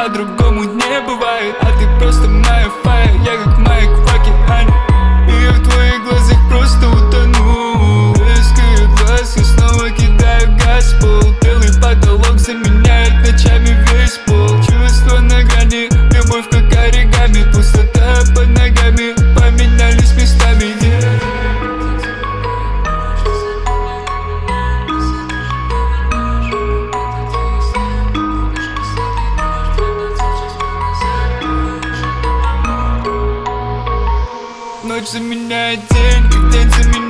по-другому не бывает. А ты просто моя фая, я как маяк в океане, и я в твоих глазах просто утону. Блескают глаз, я снова кидаю газ в пол. Белый потолок заменяет ночами весь пол. Чувство на грани, любовь как оригами, пустота под ногами поменялись местами. Ночь заменяет день, как день заменяет